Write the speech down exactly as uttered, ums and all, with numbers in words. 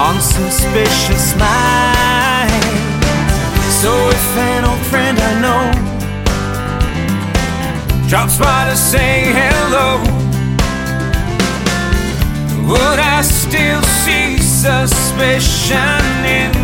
unsuspicious mind. So if an old friend I know drops by to say hello, would I still see suspicion in